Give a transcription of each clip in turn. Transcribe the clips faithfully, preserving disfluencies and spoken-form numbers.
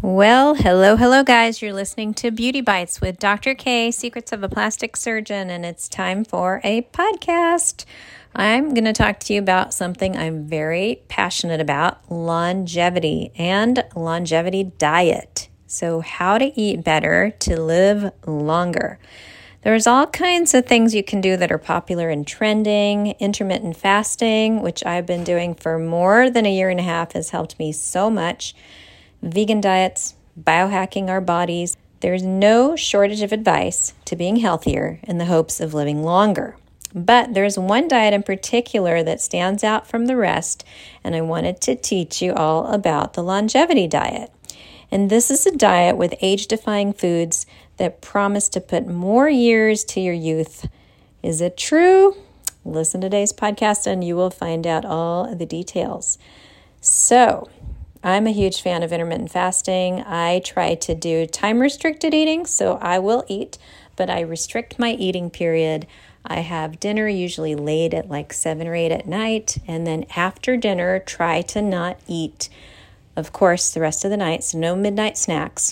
Well, hello, hello, guys. You're listening to Beauty Bites with Doctor K, Secrets of a Plastic Surgeon, and it's time for a podcast. I'm going to talk to you about something I'm very passionate about, longevity and longevity diet. So how to eat better to live longer. There's all kinds of things you can do that are popular and trending. Intermittent fasting, which I've been doing for more than a year and a half, has helped me so much. Vegan diets, biohacking our bodies. There's no shortage of advice to being healthier in the hopes of living longer. But there's one diet in particular that stands out from the rest, and I wanted to teach you all about the longevity diet. And this is a diet with age-defying foods that promise to put more years to your youth. Is it true? Listen to today's podcast and you will find out all the details. So, I'm a huge fan of intermittent fasting. I try to do time-restricted eating, so I will eat, but I restrict my eating period. I have dinner usually late at like seven or eight at night, and then after dinner, try to not eat, of course, the rest of the night, so no midnight snacks.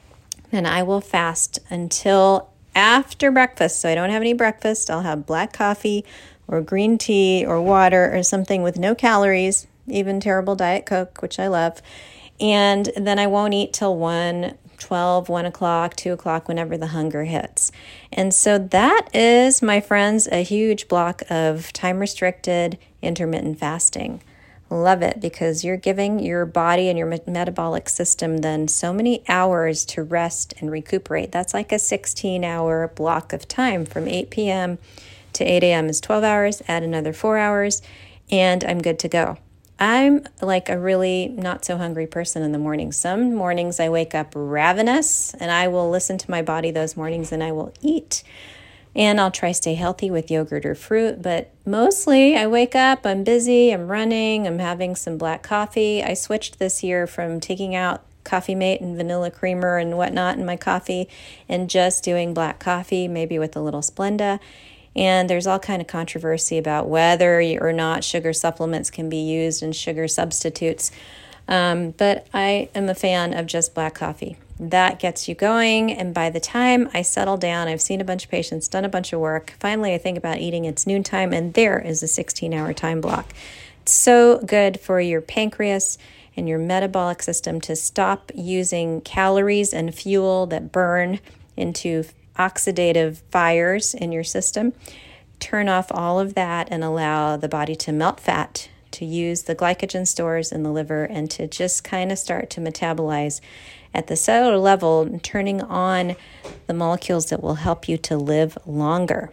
And I will fast until after breakfast, so I don't have any breakfast. I'll have black coffee or green tea or water or something with no calories, even terrible Diet Coke, which I love. And then I won't eat till one, twelve, one o'clock, two o'clock, whenever the hunger hits. And so that is, my friends, a huge block of time-restricted intermittent fasting. Love it, because you're giving your body and your me- metabolic system then so many hours to rest and recuperate. That's like a sixteen-hour block of time from eight p.m. to eight a.m. is twelve hours, add another four hours, and I'm good to go. I'm like a really not so hungry person in the morning. Some mornings I wake up ravenous and I will listen to my body those mornings and I will eat. And I'll try to stay healthy with yogurt or fruit. But mostly I wake up, I'm busy, I'm running, I'm having some black coffee. I switched this year from taking out Coffee Mate and vanilla creamer and whatnot in my coffee and just doing black coffee, maybe with a little Splenda. And there's all kind of controversy about whether or not sugar supplements can be used and sugar substitutes. Um, but I am a fan of just black coffee. That gets you going. And by the time I settle down, I've seen a bunch of patients, done a bunch of work. Finally, I think about eating. It's noontime, and there is a sixteen-hour time block. It's so good for your pancreas and your metabolic system to stop using calories and fuel that burn into oxidative fires in your system. Turn off all of that and allow the body to melt fat, to use the glycogen stores in the liver, and to just kind of start to metabolize at the cellular level, turning on the molecules that will help you to live longer.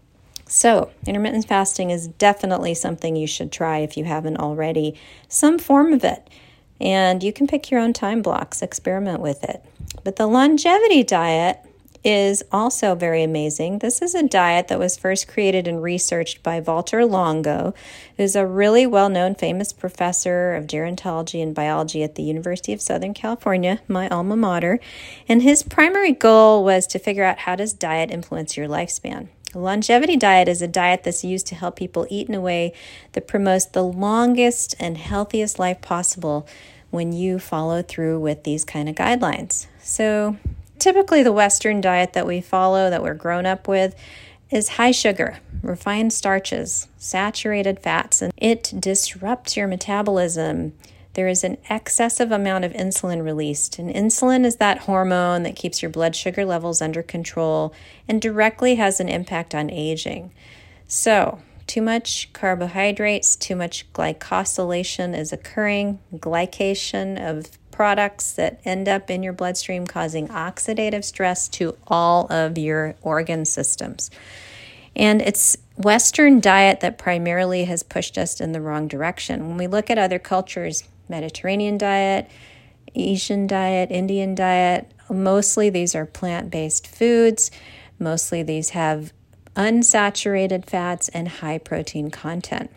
So, intermittent fasting is definitely something you should try if you haven't already, some form of it. And you can pick your own time blocks, experiment with it. But the longevity diet is also very amazing. This is a diet that was first created and researched by Valter Longo, who's a really well-known famous professor of gerontology and biology at the University of Southern California, my alma mater. And his primary goal was to figure out, how does diet influence your lifespan? A longevity diet is a diet that's used to help people eat in a way that promotes the longest and healthiest life possible when you follow through with these kind of guidelines. So typically, the Western diet that we follow, that we're grown up with, is high sugar, refined starches, saturated fats, and it disrupts your metabolism. There is an excessive amount of insulin released, and insulin is that hormone that keeps your blood sugar levels under control and directly has an impact on aging. So, too much carbohydrates, too much glycosylation is occurring, glycation of products that end up in your bloodstream, causing oxidative stress to all of your organ systems. And it's Western diet that primarily has pushed us in the wrong direction. When we look at other cultures, Mediterranean diet, Asian diet, Indian diet, mostly these are plant-based foods. Mostly these have unsaturated fats and high protein content.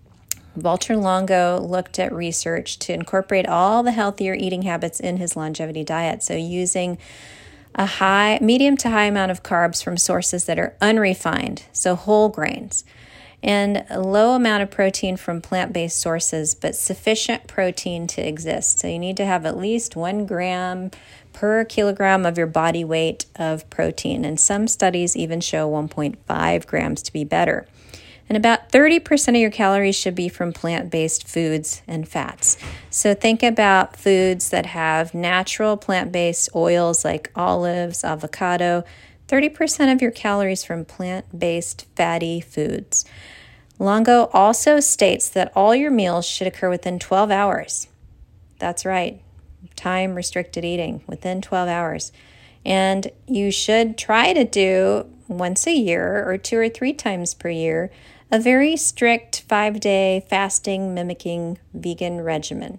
Valter Longo looked at research to incorporate all the healthier eating habits in his longevity diet. So using a high, medium to high amount of carbs from sources that are unrefined, so whole grains, and a low amount of protein from plant-based sources, but sufficient protein to exist. So you need to have at least one gram per kilogram of your body weight of protein. And some studies even show one point five grams to be better. And about thirty percent of your calories should be from plant-based foods and fats. So think about foods that have natural plant-based oils like olives, avocado. thirty percent of your calories from plant-based fatty foods. Longo also states that all your meals should occur within twelve hours. That's right, time-restricted eating within twelve hours. And you should try to do once a year or two or three times per year a very strict five-day fasting mimicking vegan regimen.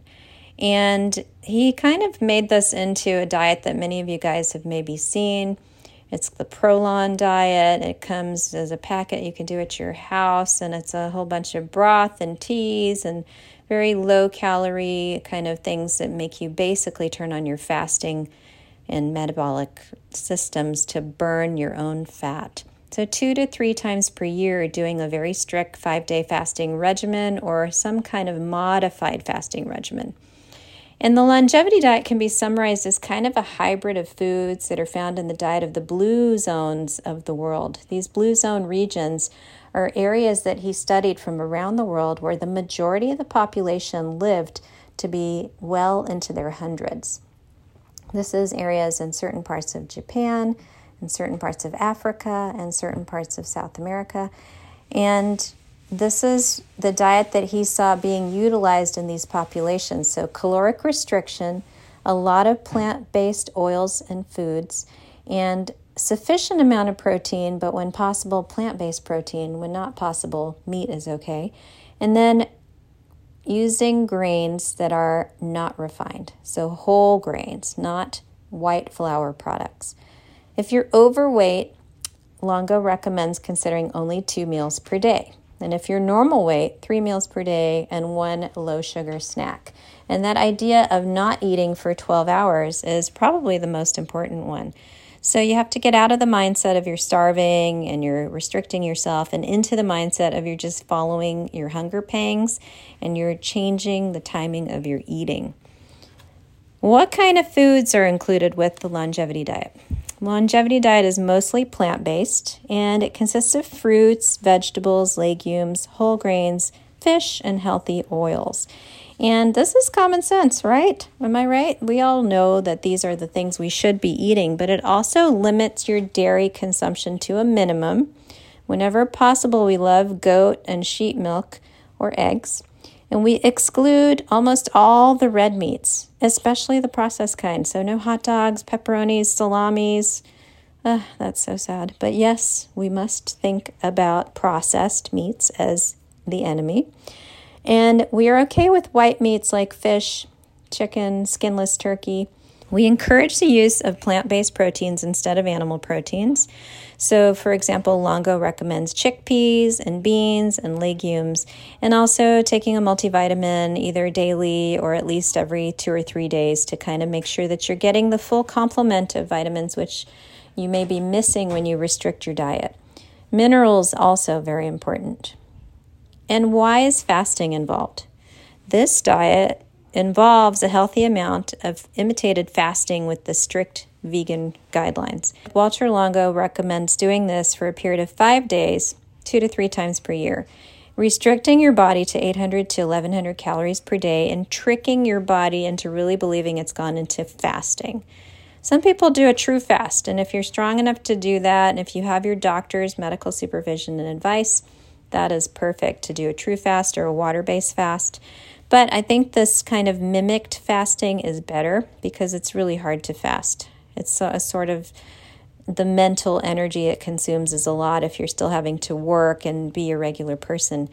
And he kind of made this into a diet that many of you guys have maybe seen. It's the Prolon diet. It comes as a packet you can do at your house, and it's a whole bunch of broth and teas and very low-calorie kind of things that make you basically turn on your fasting and metabolic systems to burn your own fat. So two to three times per year, doing a very strict five-day fasting regimen or some kind of modified fasting regimen. And the longevity diet can be summarized as kind of a hybrid of foods that are found in the diet of the blue zones of the world. These blue zone regions are areas that he studied from around the world where the majority of the population lived to be well into their hundreds. This is areas in certain parts of Japan, in certain parts of Africa, and certain parts of South America. And this is the diet that he saw being utilized in these populations. So caloric restriction, a lot of plant-based oils and foods, and sufficient amount of protein, but when possible, plant-based protein. When not possible, meat is okay. And then using grains that are not refined. So whole grains, not white flour products. If you're overweight, Longo recommends considering only two meals per day. And if you're normal weight, three meals per day and one low sugar snack. And that idea of not eating for twelve hours is probably the most important one. So you have to get out of the mindset of you're starving and you're restricting yourself and into the mindset of you're just following your hunger pangs and you're changing the timing of your eating. What kind of foods are included with the longevity diet? Longevity diet is mostly plant-based, and it consists of fruits, vegetables, legumes, whole grains, fish, and healthy oils. And this is common sense, right? Am I right? We all know that these are the things we should be eating, but it also limits your dairy consumption to a minimum. Whenever possible, we love goat and sheep milk or eggs. And we exclude almost all the red meats, especially the processed kind. So no hot dogs, pepperonis, salamis. Uh, that's so sad. But yes, we must think about processed meats as the enemy. And we are okay with white meats like fish, chicken, skinless turkey. We encourage the use of plant-based proteins instead of animal proteins. So, for example, Longo recommends chickpeas and beans and legumes, and also taking a multivitamin either daily or at least every two or three days to kind of make sure that you're getting the full complement of vitamins, which you may be missing when you restrict your diet. Minerals also very important. And why is fasting involved? This diet involves a healthy amount of imitated fasting with the strict vegan guidelines. Walter Longo recommends doing this for a period of five days, two to three times per year, restricting your body to eight hundred to eleven hundred calories per day and tricking your body into really believing it's gone into fasting. Some people do a true fast, and if you're strong enough to do that, and if you have your doctor's medical supervision and advice, that is perfect to do a true fast or a water-based fast. But I think this kind of mimicked fasting is better because it's really hard to fast. It's a, a sort of the mental energy it consumes is a lot if you're still having to work and be a regular person.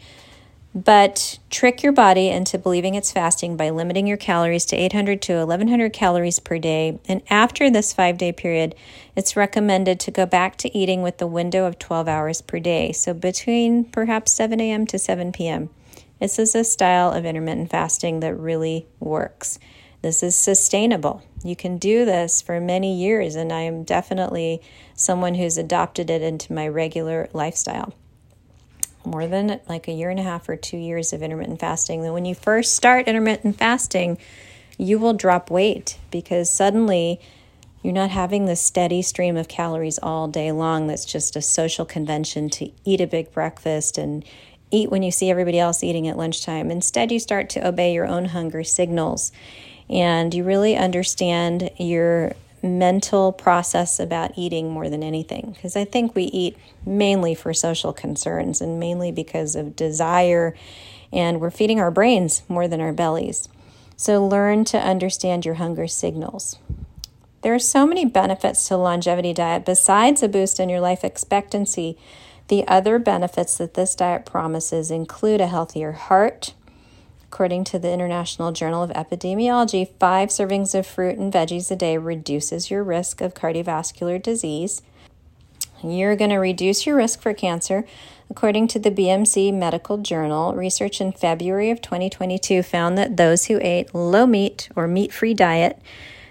But trick your body into believing it's fasting by limiting your calories to eight hundred to eleven hundred calories per day. And after this five-day period, it's recommended to go back to eating with the window of twelve hours per day. So between perhaps seven a.m. to seven p.m. This is a style of intermittent fasting that really works. This is sustainable. You can do this for many years, and I am definitely someone who's adopted it into my regular lifestyle. more than like a year and a half or two years of intermittent fasting, that when you first start intermittent fasting, you will drop weight because suddenly you're not having this steady stream of calories all day long that's just a social convention to eat a big breakfast and eat when you see everybody else eating at lunchtime. Instead, you start to obey your own hunger signals, and you really understand your mental process about eating more than anything. Because I think we eat mainly for social concerns and mainly because of desire, and we're feeding our brains more than our bellies. So learn to understand your hunger signals. There are so many benefits to the longevity diet. Besides a boost in your life expectancy, the other benefits that this diet promises include a healthier heart. According to the International Journal of Epidemiology, five servings of fruit and veggies a day reduces your risk of cardiovascular disease. You're going to reduce your risk for cancer. According to the B M C Medical Journal, research in February of twenty twenty-two found that those who ate low meat or meat-free diet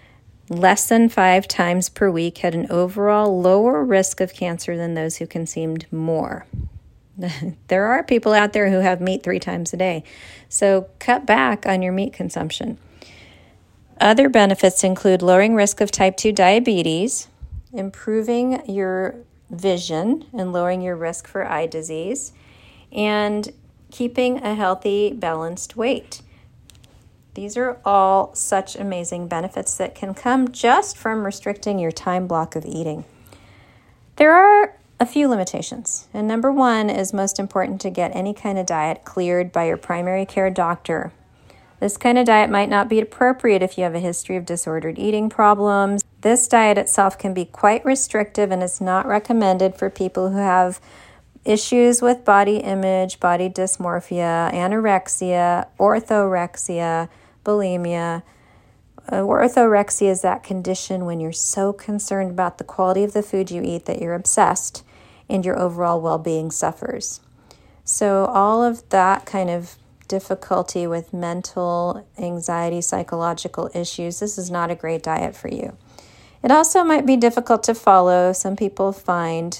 less than five times per week had an overall lower risk of cancer than those who consumed more. There are people out there who have meat three times a day, so cut back on your meat consumption. Other benefits include lowering risk of type two diabetes, improving your vision and lowering your risk for eye disease, and keeping a healthy, balanced weight. These are all such amazing benefits that can come just from restricting your time block of eating. There are a few limitations, and number one is most important to get any kind of diet cleared by your primary care doctor. This kind of diet might not be appropriate if you have a history of disordered eating problems. This diet itself can be quite restrictive and is not recommended for people who have issues with body image, body dysmorphia, anorexia, orthorexia, bulimia. Uh, orthorexia is that condition when you're so concerned about the quality of the food you eat that you're obsessed and your overall well-being suffers. So all of that kind of difficulty with mental anxiety, psychological issues, this is not a great diet for you. It also might be difficult to follow. Some people find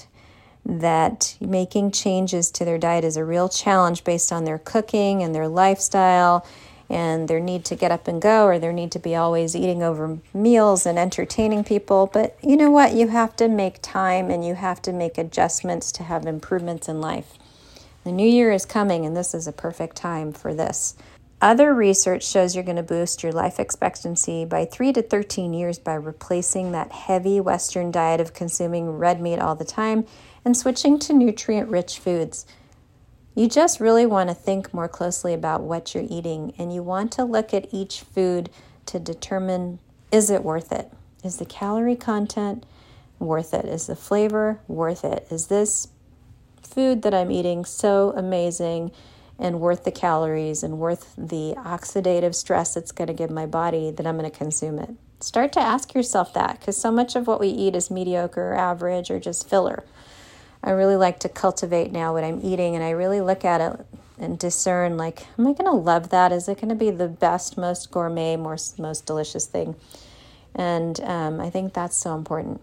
that making changes to their diet is a real challenge based on their cooking and their lifestyle and their need to get up and go, or their need to be always eating over meals and entertaining people. But you know what? You have to make time and you have to make adjustments to have improvements in life. The new year is coming, and this is a perfect time for this. Other research shows you're going to boost your life expectancy by three to thirteen years by replacing that heavy Western diet of consuming red meat all the time and switching to nutrient-rich foods. You just really want to think more closely about what you're eating, and you want to look at each food to determine, is it worth it? Is the calorie content worth it? Is the flavor worth it? Is this food that I'm eating so amazing and worth the calories and worth the oxidative stress it's going to give my body that I'm going to consume it? Start to ask yourself that, because so much of what we eat is mediocre or average or just filler. I really like to cultivate now what I'm eating, and I really look at it and discern, like, am I going to love that? Is it going to be the best, most gourmet, most, most delicious thing? And um, I think that's so important.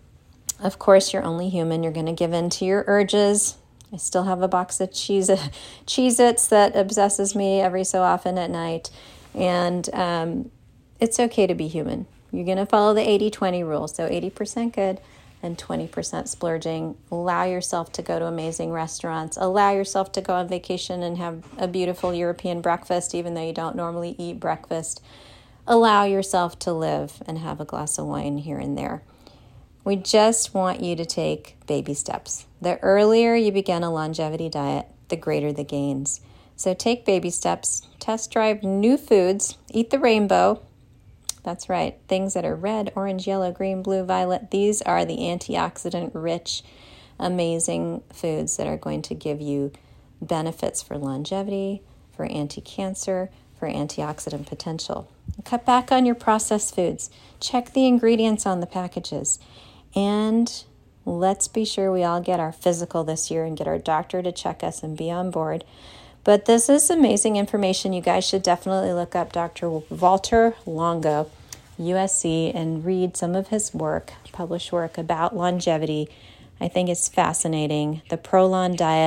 Of course, you're only human. You're going to give in to your urges. I still have a box of Cheez- Cheez-Its that obsesses me every so often at night. And um, it's okay to be human. You're going to follow the eighty twenty rule. So eighty percent good and twenty percent splurging. Allow yourself to go to amazing restaurants. Allow yourself to go on vacation and have a beautiful European breakfast, even though you don't normally eat breakfast. Allow yourself to live and have a glass of wine here and there. We just want you to take baby steps. The earlier you begin a longevity diet, the greater the gains. So take baby steps, test drive new foods, eat the rainbow. That's right, things that are red, orange, yellow, green, blue, violet. These are the antioxidant-rich, amazing foods that are going to give you benefits for longevity, for anti-cancer, for antioxidant potential. Cut back on your processed foods. Check the ingredients on the packages. And let's be sure we all get our physical this year and get our doctor to check us and be on board. But this is amazing information. You guys should definitely look up Doctor Valter Longo, U S C, and read some of his work, published work about longevity. I think it's fascinating. The Prolon diet,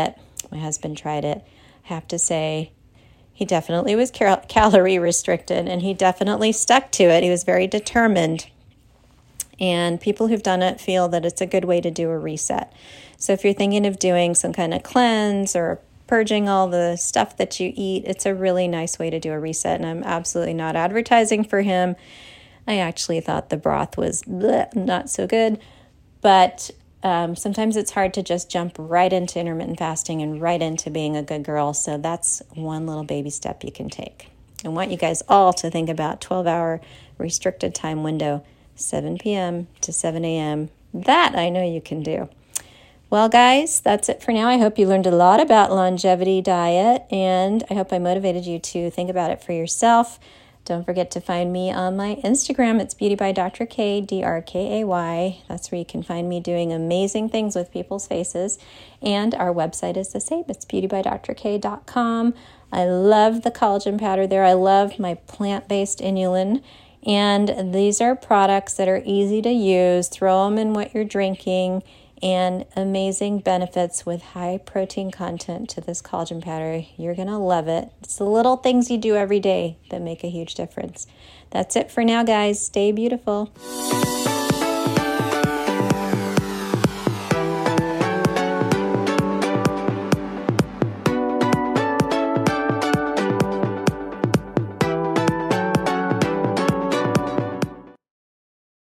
My husband tried it. I have to say, he definitely was cal- calorie restricted, and he definitely stuck to it. He was very determined. And people who've done it feel that it's a good way to do a reset. So if you're thinking of doing some kind of cleanse or purging all the stuff that you eat, it's a really nice way to do a reset. And I'm absolutely not advertising for him. I actually thought the broth was bleh, not so good. But um, sometimes it's hard to just jump right into intermittent fasting and right into being a good girl. So that's one little baby step you can take. I want you guys all to think about twelve-hour restricted time window, seven p.m. to seven a.m. That I know you can do. Well, guys, that's it for now. I hope you learned a lot about longevity diet, and I hope I motivated you to think about it for yourself. Don't forget to find me on my Instagram. It's Beauty by Doctor K, D R K A Y. That's where you can find me doing amazing things with people's faces. And our website is the same. It's beauty by dr k dot com. I love the collagen powder there. I love my plant-based inulin. And these are products that are easy to use. Throw them in what you're drinking, and amazing benefits with high protein content to this collagen powder. You're going to love it. It's the little things you do every day that make a huge difference. That's it for now, guys. Stay beautiful.